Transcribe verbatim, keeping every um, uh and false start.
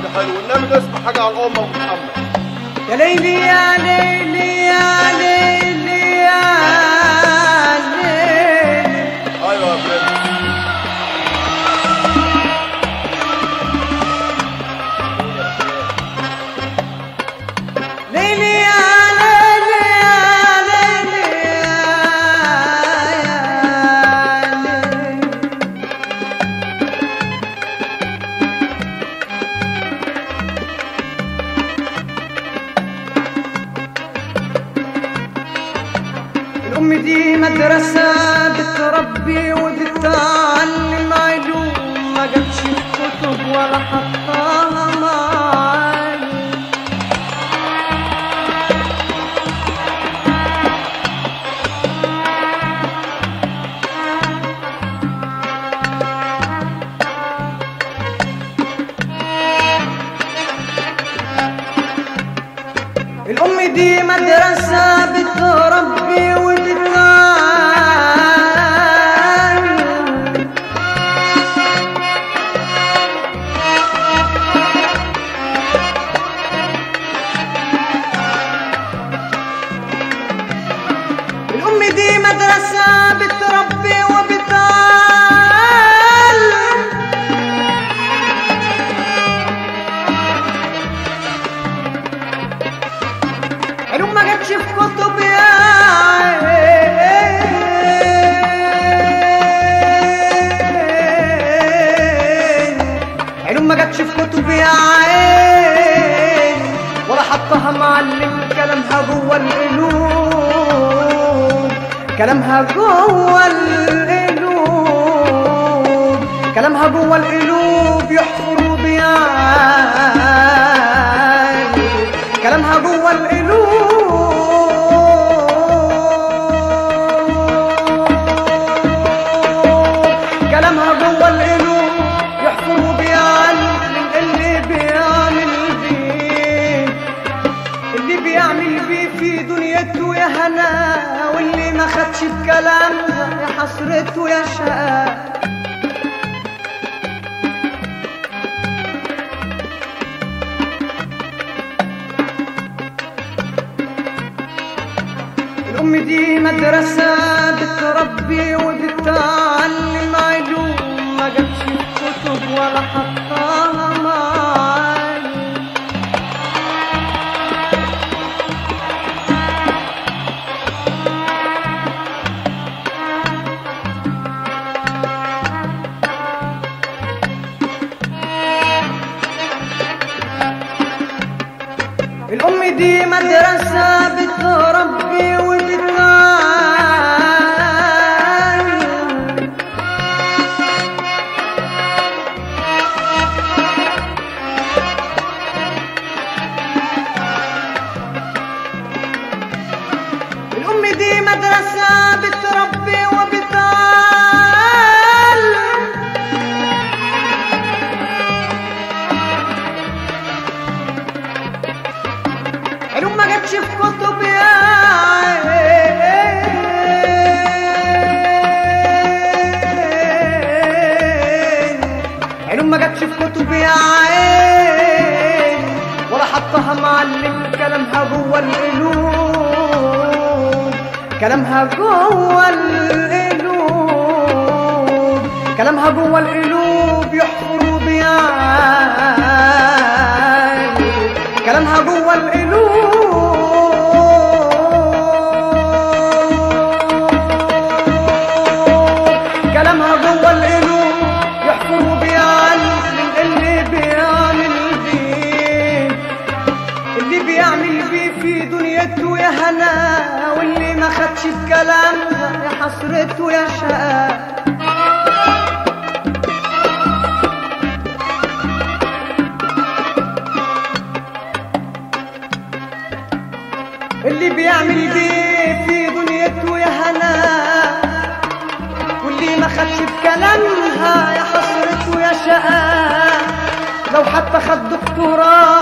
حاجه حلوه، والنبي نسمع حاجه على الامه ومحمد. يا ليلي يا ليلي يا ليلي يا ليلي. ايوه يا برنس. ليلي يا ليلي يا ليلي يا ليلي. الأم دي مدرسة بتربي وبتعلم علوم، ما جابش كتب ولا حطاها معالم. الأم دي مدرسة بتربي وبتعلم. الأم دي مدرسة بتربي وبتعلم. علوم ما جاتش في كتب يا عين، علوم ما جاتش في كتب يا عين، ولا حطها معلم. كلامها جوه القلوب، كلامها جوه القلوب، كلامها جوه القلوب يحفر بيعاني. كلامها جوه القلوب، كلامها جوه القلوب يحفر بيعلم. اللي بيعمل بيه، اللي بيعمل بيه في دنيته يا هنا، واللي ما خدش بكلامها يا حسرته يا شقا. الأم دي مدرسة بتربي وبتعلم علوم، ما جابش كتب ولا حطاها معالم. الأم دي مدرسة بتربي وبتعلم. الأم دي مدرسة بتربي وبتعلم. علوم ما جاتش في كتب يا عين، علوم ما جاتش في كتب يا عين، ولا حطها معلم. كلامها جوه القلوب، كلامها جوه القلوب، كلامها جوه القلوب يحفر بيعاني. كلامها جوه القلوب، كلامها جوه القلوب يحفر بيعلم. اللي بيعمل بيه، اللي بيعمل بيه في دنيته يا هنا، واللي ما خدش بكلامها يا حسرته يا شقا. اللي بيعمل بيه في دنيته يا هنا، واللي ما خدش بكلامها يا حسرته يا شقا. لو حتى خد دكتوراه